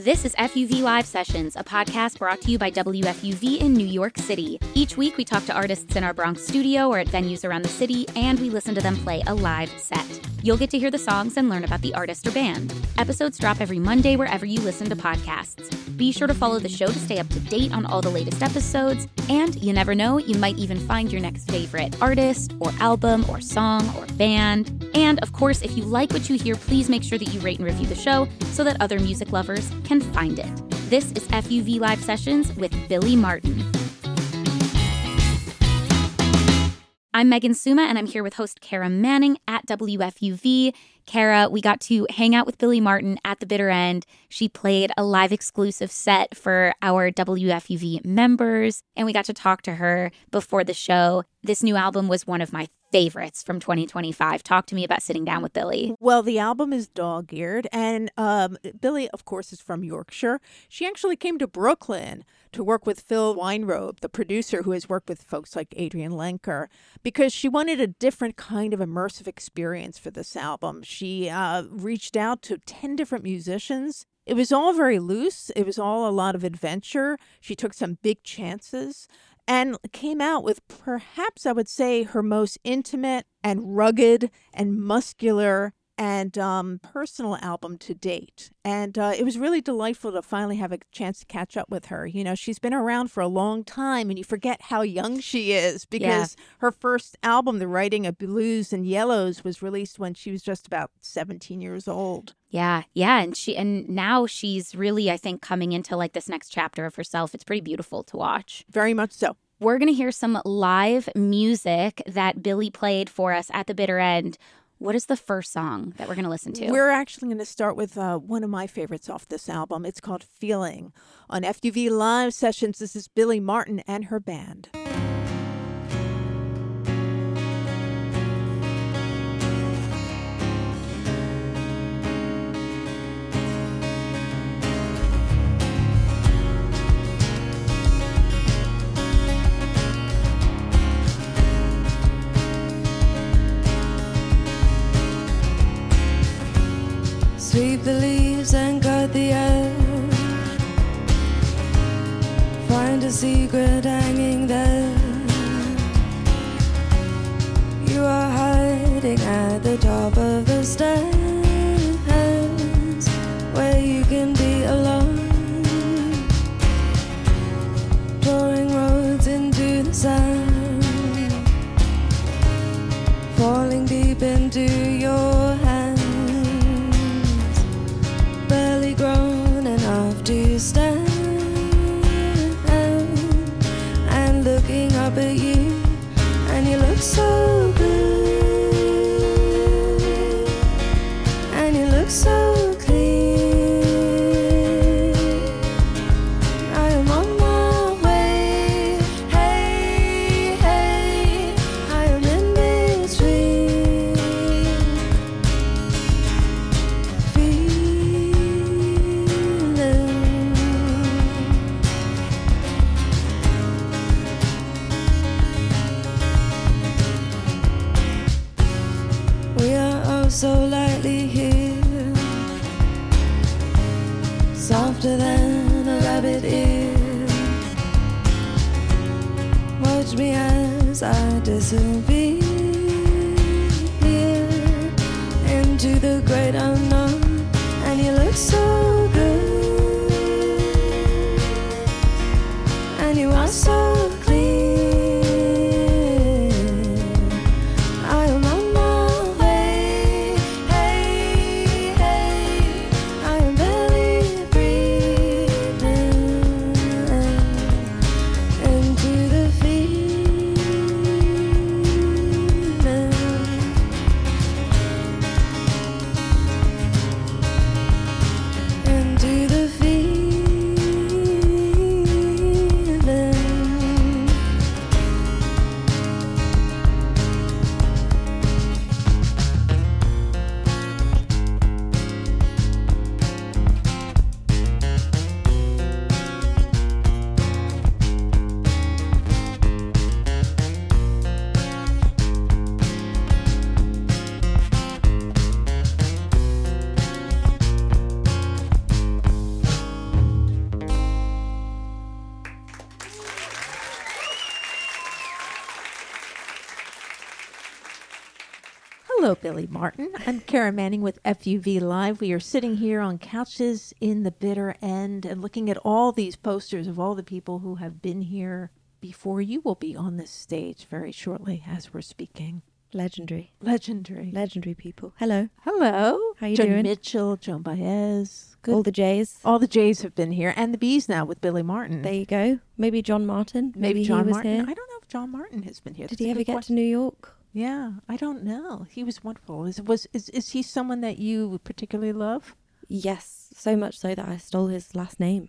This is FUV Live Sessions, a podcast brought to you by WFUV in New York City. Each week, we talk to artists in our Bronx studio or at venues around the city, and we listen to them play a live set. You'll get to hear the songs and learn about the artist or band. Episodes drop every Monday wherever you listen to podcasts. Be sure to follow the show to stay up to date on all the latest episodes, and you never know, you might even find your next favorite artist or album or song or band. And of course, if you like what you hear, please make sure that you rate and review the show so that other music lovers can find it. This is FUV Live Sessions with Billy Martin. I'm Megan Suma, and I'm here with host Kara Manning at WFUV. Kara, we got to hang out with Billy Martin at the bitter end. She played a live exclusive set for our WFUV members, and we got to talk to her before the show. This new album was one of my favorites from 2025. Talk to me about sitting down with Billy. Well, the album is dog-eared, and Billy, of course, is from Yorkshire. She actually came to Brooklyn to work with Phil Weinrobe, the producer who has worked with folks like Adrian Lenker, because she wanted a different kind of immersive experience for this album. She reached out to 10 different musicians. It was all very loose. It was all a lot of adventure. She took some big chances and came out with perhaps, I would say, her most intimate and rugged and muscular and personal album to date. And it was really delightful to finally have a chance to catch up with her. You know, she's been around for a long time, and you forget how young she is because her first album, The Writing of Blues and Yellows, was released when she was just about 17 years old. Yeah, and now she's really, I think, coming into like this next chapter of herself. It's pretty beautiful to watch. Very much so. We're going to hear some live music that Billy played for us at the bitter end. What is the first song that we're going to listen to? We're actually going to start with one of my favorites off this album. It's called Feeling. On FUV Live Sessions, this is Billy Martin and her band. Sweep the leaves and guard the air. Find a secret hanging there. You are hiding at the top of the stairs, where you can be alone. Drawing roads into the sand, falling deep into your hands. Barely grown enough to stand, and looking up at you, and you look so good, and you look so clean. I am on my way, hey, hey, I am in between. So lightly here, softer than a rabbit ear. Watch me as I disappear into the great unknown, and you look so good, and you are so clean. I am on my way. I am barely breathing into the feeling. Hello, Billy Martin. I'm Kara Manning with FUV Live. We are sitting here on couches in the bitter end and looking at all these posters of all the people who have been here before you will be on this stage very shortly as we're speaking. Legendary people. Hello. How you Joan doing? Mitchell, Joan Baez. Good. All the J's. All the J's have been here, and the B's now with Billy Martin. There you go. Maybe John Martin. Maybe he John was Martin. here. I don't know if John Martin has been here. Did That's he a ever good get question. to New York? Yeah, I don't know. He was wonderful. Is he someone that you particularly love? Yes, so much so that I stole his last name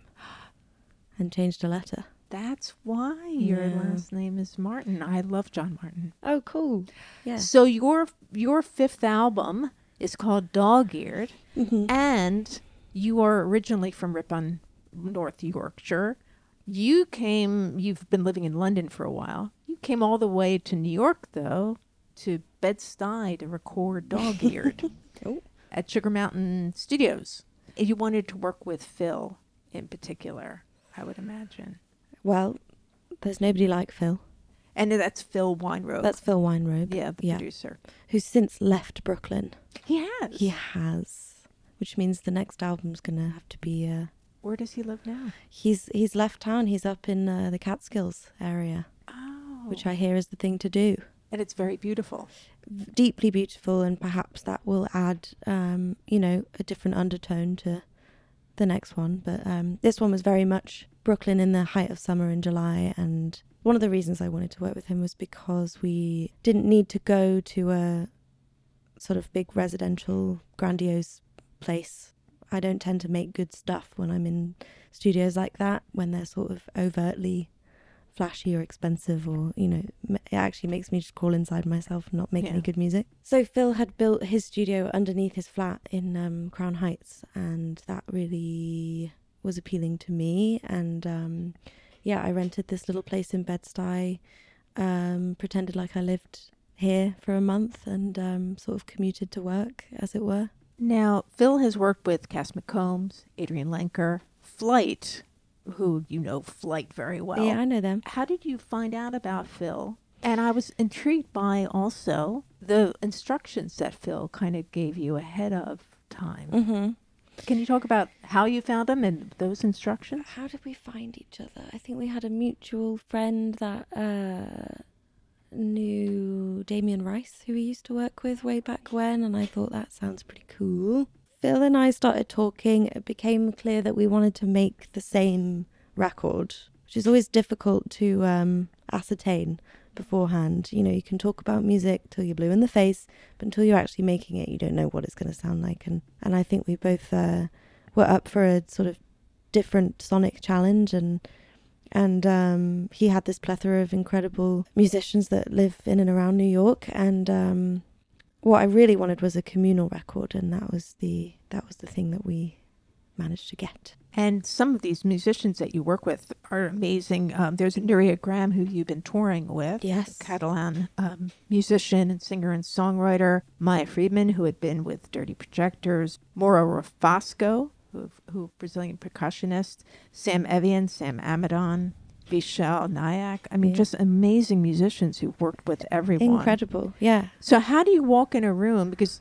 and changed a letter. That's why your Yeah. last name is Martin. I love John Martin. Oh, cool. Yeah. So your fifth album is called Dog-Eared, and you are originally from Ripon, North Yorkshire. You've been living in London for a while. You came all the way to New York, though, to Bed-Stuy to record Dog-Eared Oh. at Sugar Mountain Studios. You wanted to work with Phil in particular, I would imagine. Well, there's nobody like Phil. And that's Phil Weinrobe. That's Phil Weinrobe. the producer. Who's since left Brooklyn. He has. He has. Which means the next album's going to have to be... Where does he live now? He's left town. He's up in the Catskills area, Oh. which I hear is the thing to do. And it's very beautiful. Deeply beautiful, and perhaps that will add, a different undertone to the next one. But this one was very much Brooklyn in the height of summer in July, and one of the reasons I wanted to work with him was because we didn't need to go to a sort of big residential, grandiose place. I don't tend to make good stuff when I'm in studios like that, when they're sort of overtly flashy or expensive, or, it actually makes me just crawl inside myself and not make any good music. So Phil had built his studio underneath his flat in Crown Heights, and that really was appealing to me. And I rented this little place in Bed-Stuy, pretended like I lived here for a month, and sort of commuted to work, as it were. Now, Phil has worked with Cass McCombs, Adrian Lenker, Flight, who you know Flight very well. Yeah, I know them. How did you find out about Phil? And I was intrigued by also the instructions that Phil kind of gave you ahead of time. Mm-hmm. Can you talk about how you found him and those instructions? How did we find each other? I think we had a mutual friend that knew Damien Rice, who we used to work with way back when, and I thought that sounds pretty cool. Phil and I started talking. It became clear that we wanted to make the same record, which is always difficult to ascertain beforehand. You can talk about music till you're blue in the face, but until you're actually making it, you don't know what it's going to sound like. And I think we both were up for a sort of different sonic challenge, and he had this plethora of incredible musicians that live in and around New York, and what I really wanted was a communal record, and that was the thing that we managed to get. And some of these musicians that you work with are amazing. There's Nuria Graham, who you've been touring with. Yes. A Catalan musician and singer and songwriter. Maya Friedman, who had been with Dirty Projectors. Mauro Rafasco, who Brazilian percussionist. Sam Evian, Sam Amadon, Vishal Nayak. I mean, just amazing musicians who worked with everyone. Incredible, yeah. So how do you walk in a room? Because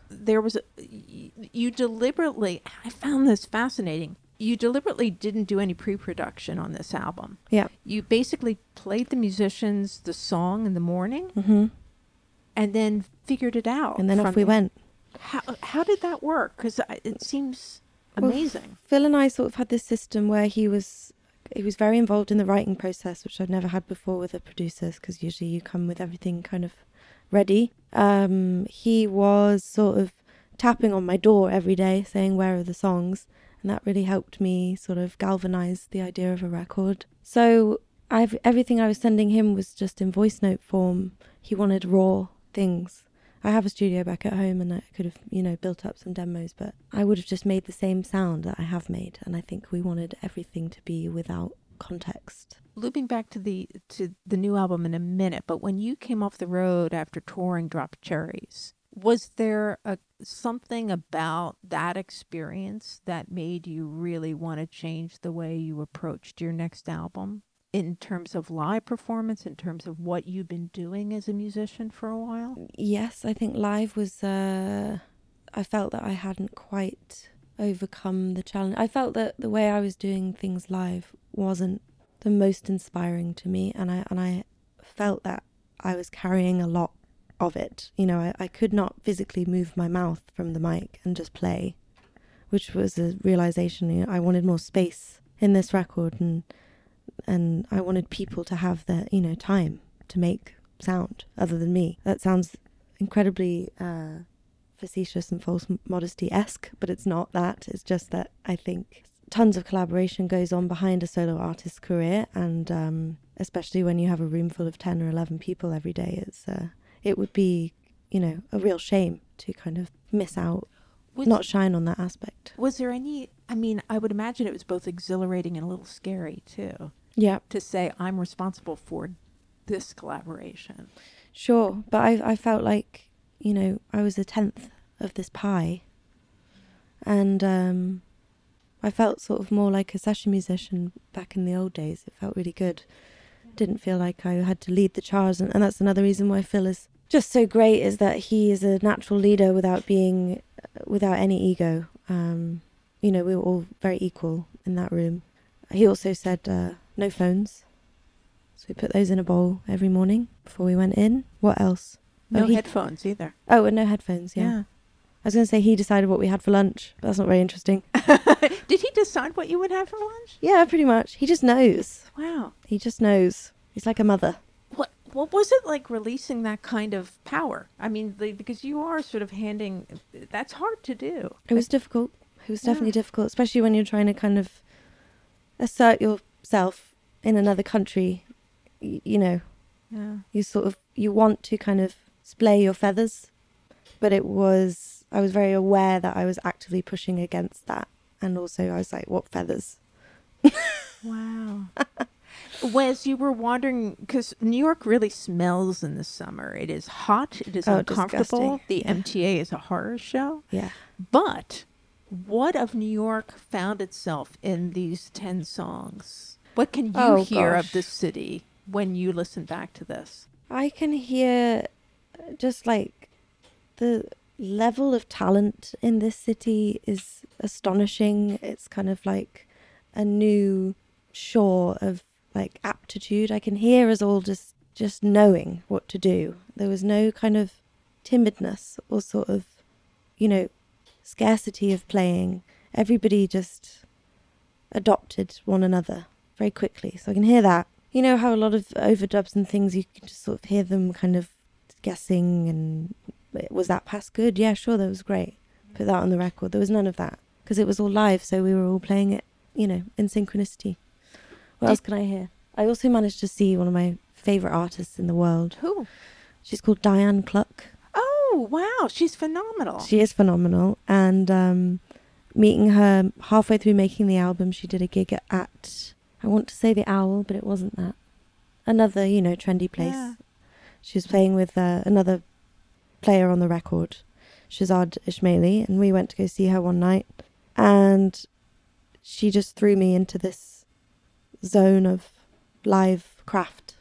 you deliberately, I found this fascinating. You deliberately didn't do any pre-production on this album. Yeah. You basically played the musicians the song in the morning, Mm-hmm. and then figured it out. And then off we went. How did that work? Because it seems amazing. Well, Phil and I sort of had this system where he was very involved in the writing process, which I'd never had before with the producers, because usually you come with everything kind of ready. He was sort of tapping on my door every day saying, where are the songs? And that really helped me sort of galvanize the idea of a record. So everything I was sending him was just in voice note form. He wanted raw things. I have a studio back at home, and I could have, built up some demos, but I would have just made the same sound that I have made. And I think we wanted everything to be without context. Looping back to the new album in a minute, but when you came off the road after touring Drop Cherries, was there something about that experience that made you really want to change the way you approached your next album? in terms of live performance, in terms of what you've been doing as a musician for a while? Yes, I think live was, I felt that I hadn't quite overcome the challenge. I felt that the way I was doing things live wasn't the most inspiring to me, and I felt that I was carrying a lot of it. You know, I could not physically move my mouth from the mic and just play, which was a realization. You know, I wanted more space in this record, and I wanted people to have the, you know, time to make sound other than me. That sounds incredibly facetious and false modesty-esque, but it's not that. It's just that I think tons of collaboration goes on behind a solo artist's career, and especially when you have a room full of 10 or 11 people every day, it would be, you know, a real shame to kind of miss out, not shine on that aspect. Was there any, I mean, I would imagine it was both exhilarating and a little scary too. Yeah. To say, I'm responsible for this collaboration. Sure, but I felt like, you know, I was a 10th of this pie, and I felt sort of more like a session musician back in the old days. It felt really good. Didn't feel like I had to lead the charge, and that's another reason why Phil is just so great, is that he is a natural leader without any ego. You know, we were all very equal in that room. He also said no phones, so we put those in a bowl every morning before we went in. What else? No headphones either. Oh, and no headphones, yeah. I was going to say he decided what we had for lunch, but that's not very interesting. Did he decide what you would have for lunch? Yeah, pretty much. He just knows. Wow. He just knows. He's like a mother. What was it like releasing that kind of power? I mean, because you are sort of that's hard to do. It was difficult. It was definitely difficult, especially when you're trying to kind of assert yourself in another country. You know, you want to kind of splay your feathers, but I was very aware that I was actively pushing against that. And also I was like, what feathers? Wow. Wes, you were wandering, because New York really smells in the summer. It is hot. It is uncomfortable. Disgusting. The MTA is a horror show. Yeah. But what of New York found itself in these 10 songs? What can you hear of the city when you listen back to this? I can hear just like the level of talent in this city is astonishing. It's kind of like a new shore of like aptitude. I can hear us all just knowing what to do. There was no kind of timidness or sort of, you know, scarcity of playing. Everybody just adopted one another very quickly. So I can hear that. You know how a lot of overdubs and things, you can just sort of hear them kind of guessing and was that pass good? Yeah, sure, that was great. Put that on the record. There was none of that because it was all live, so we were all playing it, you know, in synchronicity. What else can I hear? I also managed to see one of my favourite artists in the world. Who? She's called Diane Cluck. Oh, wow. She's phenomenal. She is phenomenal. And meeting her halfway through making the album, she did a gig at, I want to say the Owl, but it wasn't that. Another, you know, trendy place. Yeah. She was playing with another player on the record, Shazad Ismaili, and we went to go see her one night. And she just threw me into this zone of live craft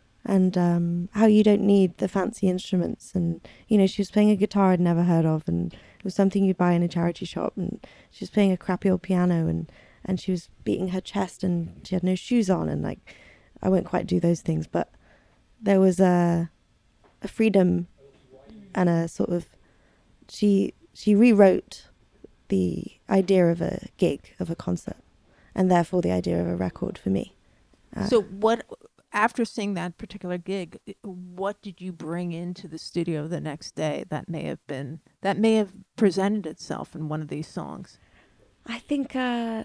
and how you don't need the fancy instruments. And, you know, she was playing a guitar I'd never heard of, and it was something you'd buy in a charity shop. And she was playing a crappy old piano, and she was beating her chest, and she had no shoes on. And, like, I won't quite do those things, but there was a freedom and a sort of... She rewrote the idea of a gig, of a concert, and therefore the idea of a record for me. So what, after seeing that particular gig, what did you bring into the studio the next day that may have presented itself in one of these songs? I think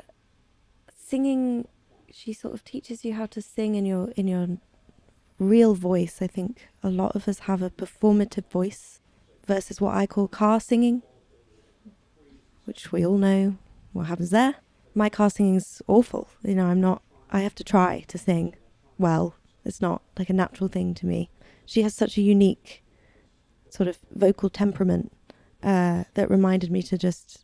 singing, she sort of teaches you how to sing in your real voice. I think a lot of us have a performative voice versus what I call car singing, which we all know what happens there. My car singing's awful. You know, I have to try to sing well. It's not like a natural thing to me. She has such a unique sort of vocal temperament that reminded me to just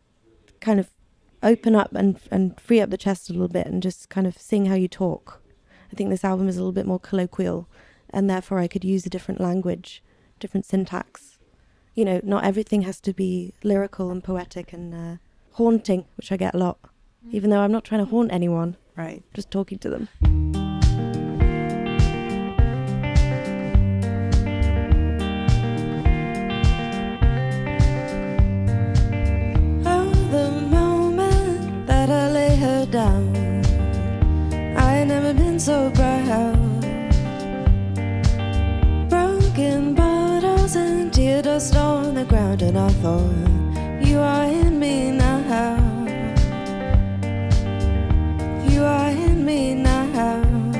kind of open up and free up the chest a little bit and just kind of sing how you talk. I think this album is a little bit more colloquial, and therefore I could use a different language, different syntax. You know, not everything has to be lyrical and poetic and haunting, which I get a lot, even though I'm not trying to haunt anyone. Right. Just talking to them. Oh, the moment that I lay her down, I ain't never been so proud. Broken bottles and tear dust on the ground, and I thought, you are in me now. You are in me now.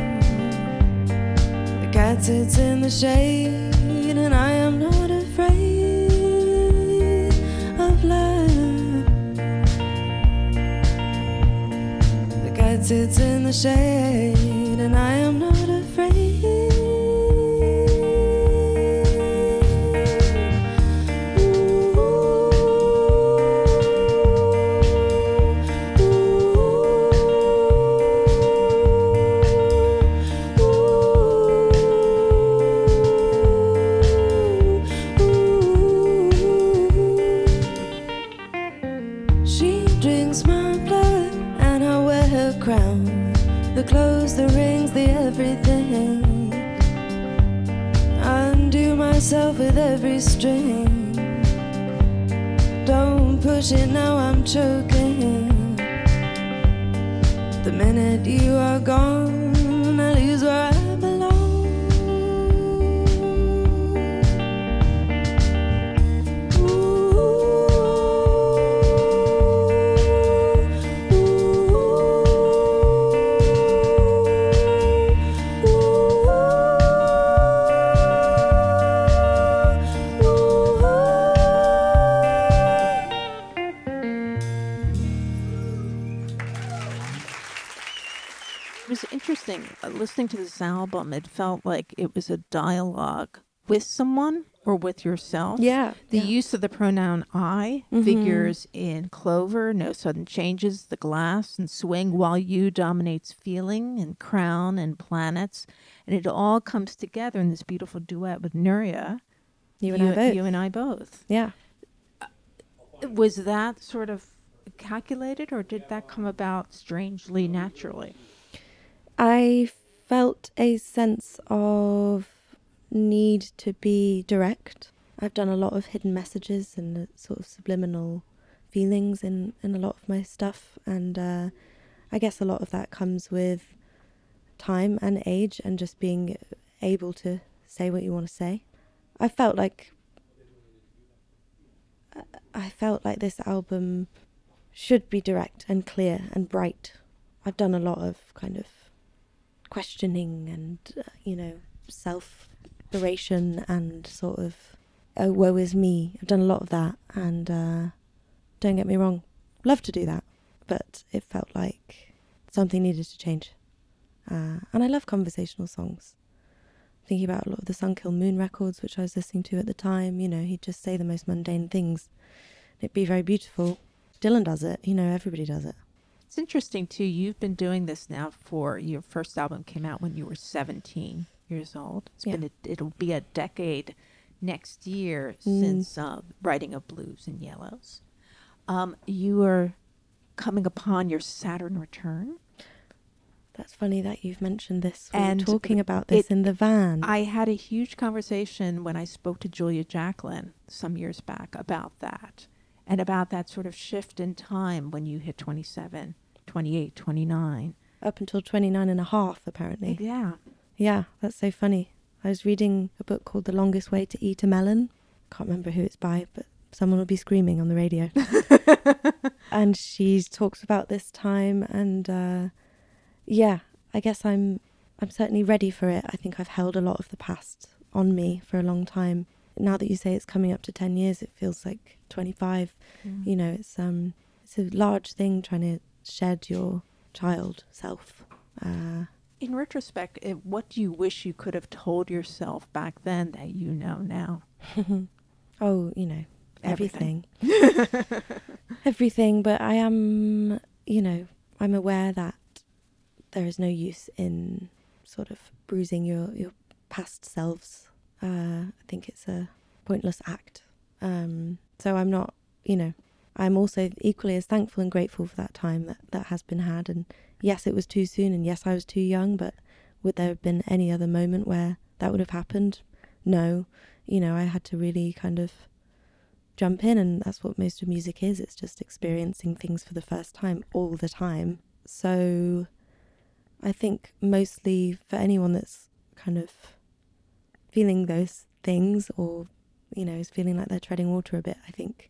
The cat sits in the shade, and I am not afraid of love. The cat sits in the shade, and I am not afraid. The clothes, the rings, the everything. Undo myself with every string. Don't push it, now I'm choking. The minute you are gone, I lose where I belong. Listening to this album, it felt like it was a dialogue with someone or with yourself. Yeah. The use of the pronoun I figures in Clover, No Sudden Changes, The Glass, and Swing, While You dominates Feeling, and Crown, and Planets. And it all comes together in this beautiful duet with Nuria. You and I both. Yeah. Was that sort of calculated, or did that come about strangely naturally? I felt a sense of need to be direct. I've done a lot of hidden messages and sort of subliminal feelings in a lot of my stuff, and I guess a lot of that comes with time and age and just being able to say what you want to say. I felt like this album should be direct and clear and bright. I've done a lot of kind of questioning and, self-liberation and sort of, oh, woe is me. I've done a lot of that, and don't get me wrong, love to do that, but it felt like something needed to change. And I love conversational songs. Thinking about a lot of the Sunkill Moon records, which I was listening to at the time, he'd just say the most mundane things. It'd be very beautiful. Dylan does it, everybody does it. It's interesting, too. You've been doing this now for your first album came out when you were 17 years old. It'll be a decade next year since Writing of Blues and Yellows. You are coming upon your Saturn return. That's funny that you've mentioned this. We were talking about this in the van. I had a huge conversation when I spoke to Julia Jacklin some years back about that. And about that sort of shift in time when you hit 27, 28, 29. Up until 29 and a half, apparently. Yeah. Yeah, that's so funny. I was reading a book called The Longest Way to Eat a Melon. Can't remember who it's by, but someone will be screaming on the radio. And she talks about this time, and I guess I'm certainly ready for it. I think I've held a lot of the past on me for a long time. Now that you say it's coming up to 10 years, it feels like 25. It's a large thing trying to shed your child self. In retrospect, what do you wish you could have told yourself back then that you know now? Oh, everything. Everything, but I am, I'm aware that there is no use in sort of bruising your past selves. I think it's a pointless act. So I'm not, I'm also equally as thankful and grateful for that time that has been had. And yes, it was too soon, and yes, I was too young, but would there have been any other moment where that would have happened? No. I had to really kind of jump in, and that's what most of music is. It's just experiencing things for the first time all the time. So I think mostly for anyone that's kind of feeling those things, or is feeling like they're treading water a bit, I think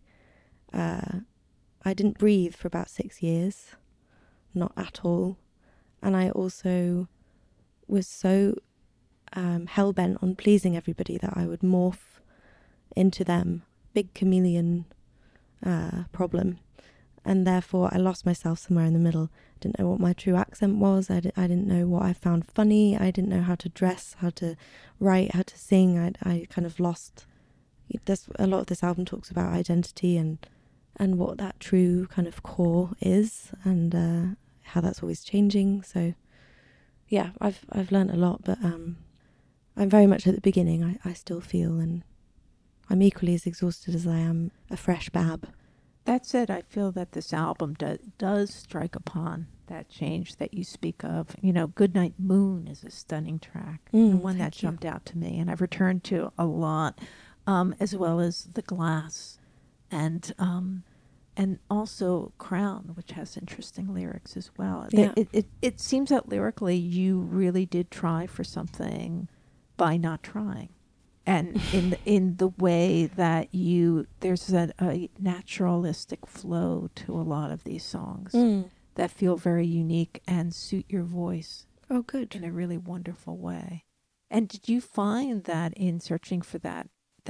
I didn't breathe for about 6 years, not at all. And I also was so hell-bent on pleasing everybody that I would morph into them. Big chameleon problem. And therefore I lost myself somewhere in the middle. Didn't know what my true accent was. I didn't know what I found funny. I didn't know how to dress, how to write, how to sing. I kind of lost. A lot of this album talks about identity and what that true kind of core is, and how that's always changing. So yeah, I've learned a lot, but I'm very much at the beginning. I still feel, and I'm equally as exhausted as I am a fresh bab. That said, I feel that this album does strike upon that change that you speak of. Goodnight Moon is a stunning track, the one that jumped out to me, and I've returned to a lot, as well as The Glass, and also Crown, which has interesting lyrics as well. Yeah. It seems that lyrically you really did try for something by not trying. And in the way that there's a naturalistic flow to a lot of these songs that feel very unique and suit your voice. Oh, good. In a really wonderful way. And did you find that in searching for that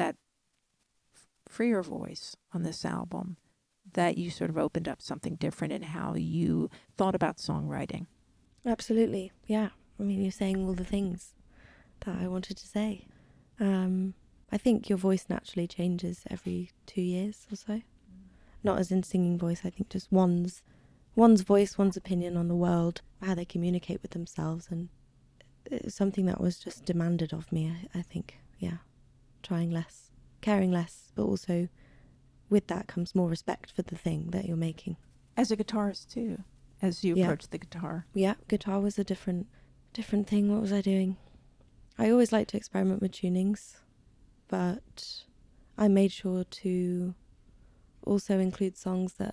freer voice on this album, that you sort of opened up something different in how you thought about songwriting? Absolutely, yeah. I mean, you're saying all the things that I wanted to say. I think your voice naturally changes every 2 years or so. Not as in singing voice, I think just one's voice, one's opinion on the world, how they communicate with themselves, and it was something that was just demanded of me, I think, yeah. Trying less, caring less, but also with that comes more respect for the thing that you're making. As a guitarist too, as you approach the guitar. Yeah, guitar was a different thing. What was I doing? I always like to experiment with tunings, but I made sure to also include songs that,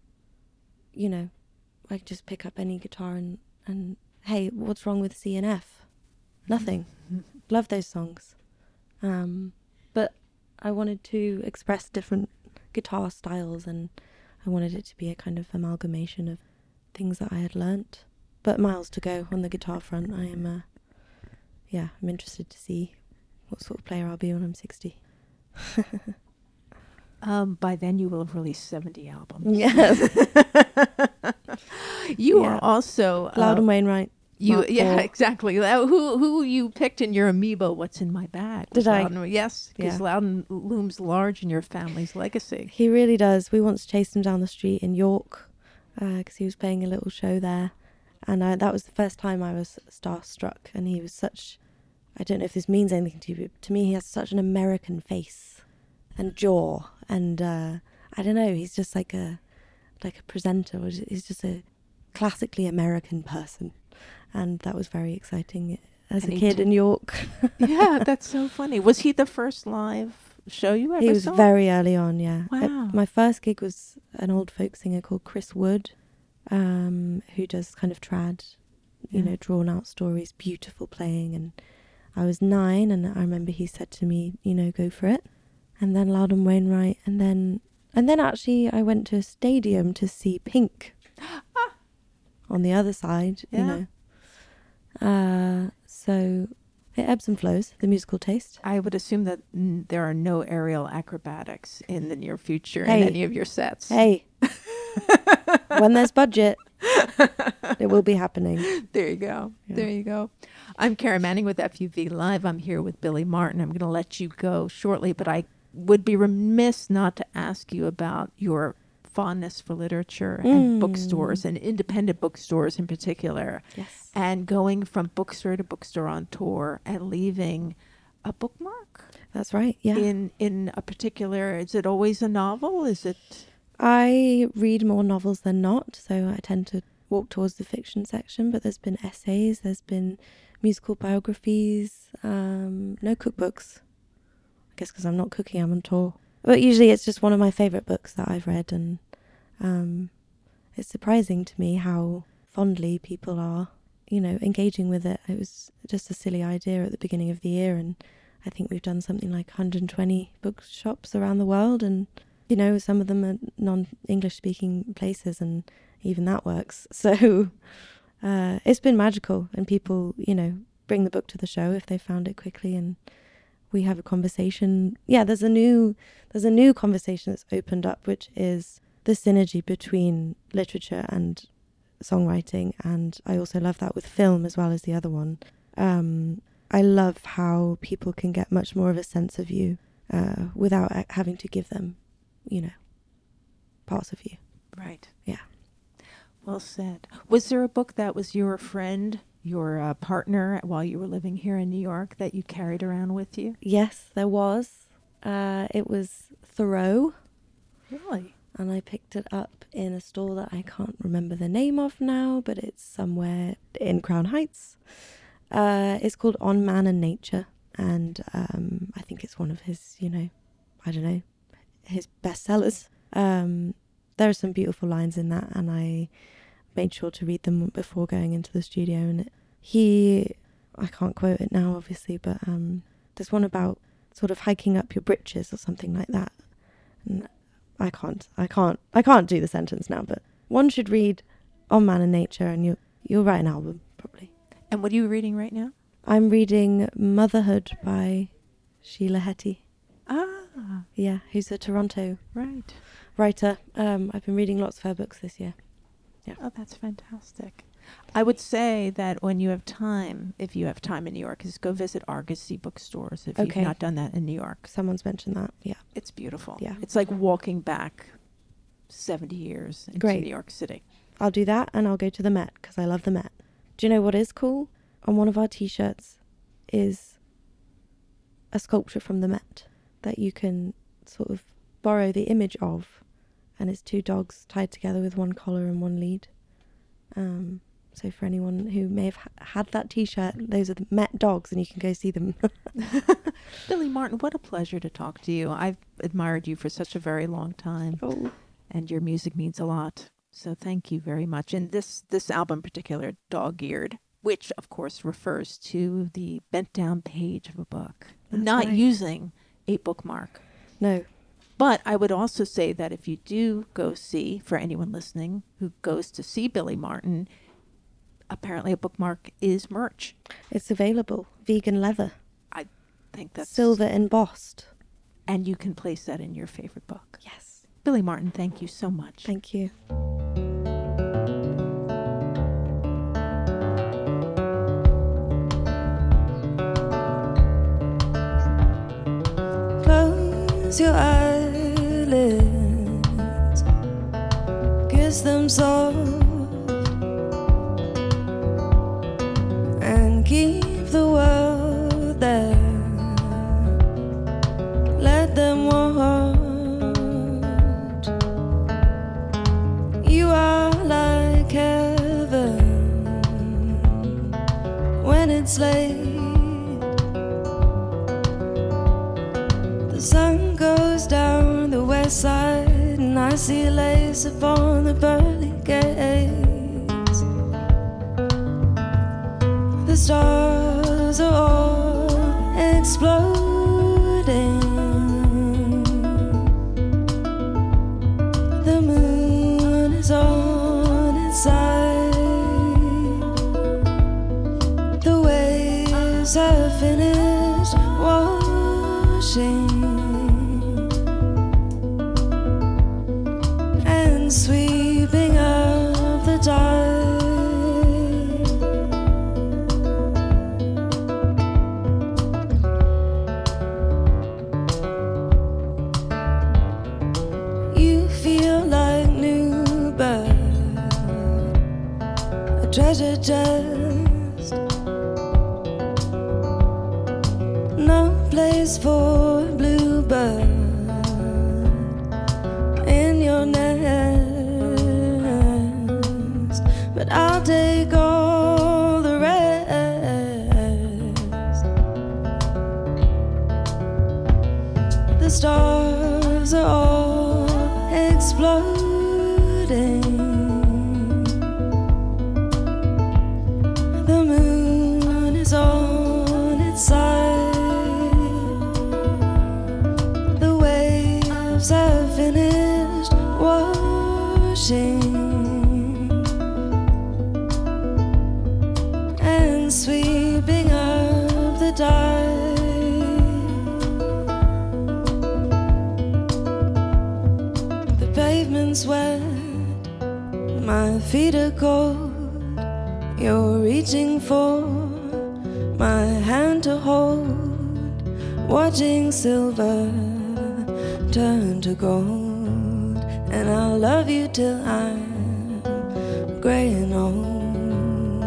I could just pick up any guitar and hey, what's wrong with C and F? Nothing. Love those songs. But I wanted to express different guitar styles, and I wanted it to be a kind of amalgamation of things that I had learnt. But miles to go on the guitar front. I am I'm interested to see what sort of player I'll be when I'm 60. By then you will have released 70 albums. Yes. You are also... Loudon Wainwright. Exactly. Who you picked in your amiibo, What's in My Bag? Did I? Loudon, yes, because Loudon looms large in your family's legacy. He really does. We once chased him down the street in York because he was playing a little show there. And that was the first time I was starstruck. And he was such... I don't know if this means anything to you, but to me he has such an American face and jaw. And I don't know, he's just like a presenter. He's just a classically American person. And that was very exciting as a kid in York. Yeah, that's so funny. Was he the first live show you ever saw? He was very early on, yeah. Wow. My first gig was an old folk singer called Chris Wood, who does kind of trad, drawn out stories, beautiful playing. And I was 9, and I remember he said to me, go for it. And then Loudon Wainwright, and then actually I went to a stadium to see Pink on the other side, So it ebbs and flows, the musical taste. I would assume that there are no aerial acrobatics in the near future in any of your sets. Hey, when there's budget, it will be happening. There you go. Yeah. There you go. I'm Kara Manning with FUV Live. I'm here with Billy Martin. I'm going to let you go shortly, but I would be remiss not to ask you about your fondness for literature and bookstores and independent bookstores in particular. Yes. And going from bookstore to bookstore on tour and leaving a bookmark That's right. Yeah. in a particular, is it always a novel? Is it? I read more novels than not, so I tend to walk towards the fiction section, but there's been essays, there's been musical biographies, no cookbooks. I guess because I'm not cooking, I'm on tour. But usually it's just one of my favourite books that I've read, and it's surprising to me how fondly people are, engaging with it. It was just a silly idea at the beginning of the year, and I think we've done something like 120 bookshops around the world, and, some of them are non-English speaking places, and even that works. So it's been magical, and people, bring the book to the show if they found it quickly, and we have a conversation. Yeah, there's a new conversation that's opened up, which is the synergy between literature and songwriting, and I also love that with film as well as the other one. I love how people can get much more of a sense of you without having to give them, parts of you. Right. Yeah. Well said. Was there a book that was your friend, your partner while you were living here in New York that you carried around with you? Yes, there was. It was Thoreau. Really? And I picked it up in a store that I can't remember the name of now, but it's somewhere in Crown Heights. It's called On Man and Nature, and I think it's one of his, his bestsellers. There are some beautiful lines in that, and I made sure to read them before going into the studio. And I can't quote it now, obviously, but there's one about sort of hiking up your britches or something like that. And I can't do the sentence now, but one should read On Man and Nature, and you'll write an album, probably. And what are you reading right now? I'm reading Motherhood by Sheila Heti. Ah. Yeah, who's a Toronto writer. I've been reading lots of her books this year. Yeah. Oh, that's fantastic. I would say that when you have time, if you have time in New York, is go visit Argosy bookstores if you've not done that in New York. Someone's mentioned that, yeah. It's beautiful. Yeah. It's like walking back 70 years into New York City. I'll do that, and I'll go to the Met, because I love the Met. Do you know what is cool? On one of our T-shirts is a sculpture from the Met that you can sort of borrow the image of, and it's two dogs tied together with one collar and one lead. So for anyone who may have had that T-shirt, those are the Met dogs, and you can go see them. Billie Martin, what a pleasure to talk to you. I've admired you for such a very long time, and your music means a lot. So thank you very much. And this album in particular, Dog-Eared, which of course refers to the bent down page of a book, not using a bookmark. No. But I would also say that if you do go see, for anyone listening who goes to see Billie Martin, apparently a bookmark is merch. It's available. Vegan leather. I think that's... silver embossed. And you can place that in your favorite book. Yes. Billie Martin, thank you so much. Thank you. Close your eyelids, kiss them soft, and keep the world there. Let them watch. You are like heaven when it's late. The sun goes down the west side, and I see lace upon the pearly gates. The stars are all exploding. The moon is on its side. The waves have finished washing and sweeping up the tide. You feel like treasure chest. No place for a bluebird in your nest, but I'll take all the rest. The stars are all exploding. The moon is on its side. The waves have finished washing and sweeping up the tide. The pavement's wet, my feet are cold. You're reaching for my hand to hold, watching silver turn to gold, and I'll love you till I'm gray and old.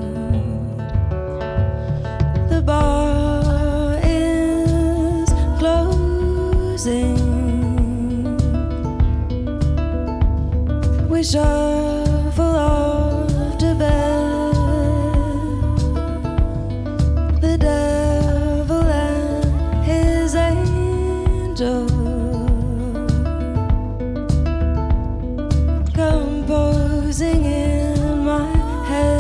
The bar is closing. We shuffle off to bed. The devil and his angel composing in my head.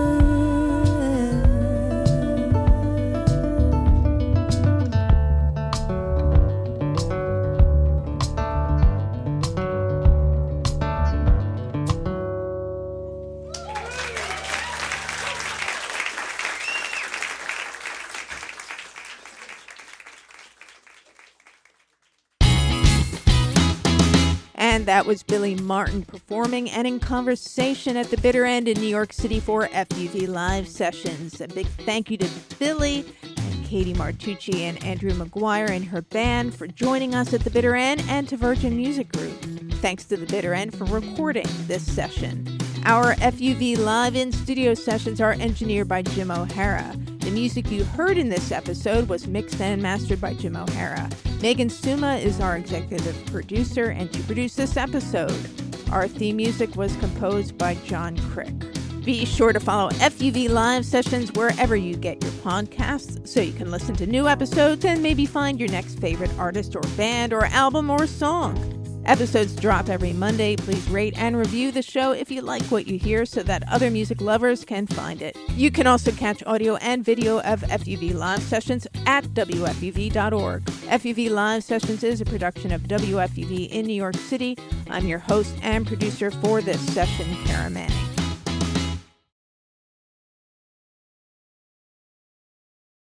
And that was Billy Martin performing and in conversation at the Bitter End in New York City for FUV Live Sessions. A big thank you to Billy and Katie Martucci and Andrew McGuire and her band for joining us at the Bitter End, and to Virgin Music Group. Thanks to the Bitter End for recording this session. Our FUV Live in-studio sessions are engineered by Jim O'Hara. The music you heard in this episode was mixed and mastered by Jim O'Hara. Megan Suma is our executive producer, and she produced this episode. Our theme music was composed by John Crick. Be sure to follow FUV Live Sessions wherever you get your podcasts so you can listen to new episodes and maybe find your next favorite artist or band or album or song. Episodes drop every Monday. Please rate and review the show if you like what you hear so that other music lovers can find it. You can also catch audio and video of FUV Live Sessions at WFUV.org. FUV Live Sessions is a production of WFUV in New York City. I'm your host and producer for this session, Kara Manning.